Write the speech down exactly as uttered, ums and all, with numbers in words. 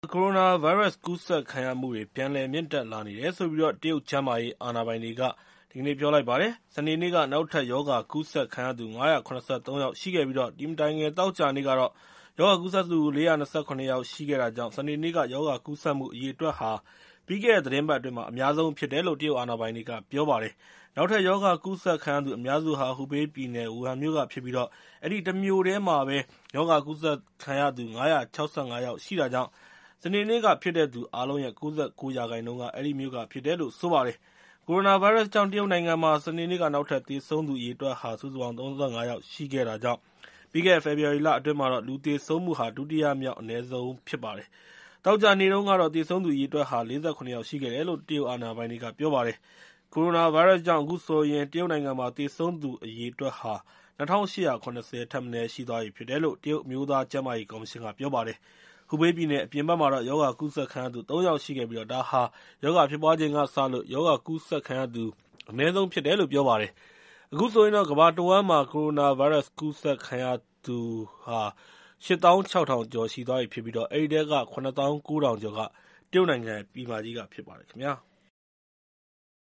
ကိုရိုနာဗိုင်းရပ်စ်ကူးစက်ခံရမှုတွေ ပြန်လည်မြင့်တက်လာနေတယ်လို့ တရုတ်ကျန်းမာရေးအာဏာပိုင်တွေက ဒီကနေ့ပြောလိုက်ပါတယ်။ စနေနေ့က နောက်ထပ်ရောဂါကူးစက်ခံရသူ ၅၇၃ ယောက်ရှိခဲ့ပြီး ဒီမတိုင်ခင် သောကြာနေ့ကတော့ ရောဂါကူးစက်သူ ၄၂၇ ယောက်ရှိခဲ့တာကြောင့် စနေနေ့က ရောဂါကူးစက်မှုအရေအတွက်ဟာ ပြီးခဲ့တဲ့ သီတင်းပတ်အတွင်း အများဆုံးဖြစ်တယ်လို့ တရုတ်အာဏာပိုင်တွေက ပြောပါတယ်။ နောက်ထပ်ရောဂါကူးစက်ခံရသူအများစုဟာ ဟူဘေးပြည်နယ် ဝူဟန်မြို့ကဖြစ်ပြီး အဲဒီတမြို့တည်းမှာပဲ ရောဂါကူးစက်ခံရသူ ၅၆၅ ယောက်ရှိတာကြောင့် စနေနေ့က ဖြစ်တဲ့သူအားလုံးရဲ့ ၉၉ ရာခိုင်နှုန်းက အဲဒီမြို့ကဖြစ်တယ်လို့ ဆိုပါတယ်။ ကိုရိုနာဗိုင်းရပ်စ်ကြောင့် တရုတ်နိုင်ငံမှာ စနေနေ့က နောက်ထပ်သေဆုံးသူအရေအတွက်ဟာ စုစုပေါင်း ၃၅ ယောက်ရှိခဲ့တာကြောင့် ပြီးခဲ့တဲ့ ဖေဖော်ဝါရီလအတွင်းမှာတော့ လူသေဆုံးမှုဟာ ဒုတိယမြောက် အနည်းဆုံးဖြစ်ပါတယ်။ သောကြာနေ့တုန်းကတော့ သေဆုံးသူအရေအတွက်ဟာ ၄၇ ယောက်ရှိခဲ့တယ်လို့ တရုတ်အာဏာပိုင်တွေက ပြောပါတယ်။ ကိုရိုနာဗိုင်းရပ်စ်ကြောင့် အခုဆိုရင် တရုတ်နိုင်ငံမှာ သေဆုံးသူအရေအတွက်ဟာ ၂၈၇၀ ထက်မနည်းရှိသွားပြီဖြစ်တယ်လို့ တရုတ်အမျိုးသားကျန်းမာရေးကော်မရှင်က ပြောပါတယ်။ ဟူဘေးပြည်နယ် အပြင်ဘက်မှာတော့ ရောဂါကူးစက်ခံရသူ သုံး ယောက်ရှိခဲ့ပြီး ဒါဟာ ရောဂါဖြစ်ပွားချိန်ကစလို့ ရောဂါကူးစက်ခံရသူ အနည်းဆုံးဖြစ်တယ်လို့ ပြောပါတယ်။ အခုဆိုရင်တော့ ကမ္ဘာတဝန်းမှာ ကိုရိုနာဗိုင်းရပ်စ်ကူးစက်ခံရသူ ၈၆,၀၀၀ ကျော်ရှိသွားပြီဖြစ်ပြီး အဲဒီထဲက ၇၉,၀၀၀ ကျော်က တရုတ်နိုင်ငံ ပြည်မကြီးကဖြစ်ပါတယ်ခင်ဗျာ။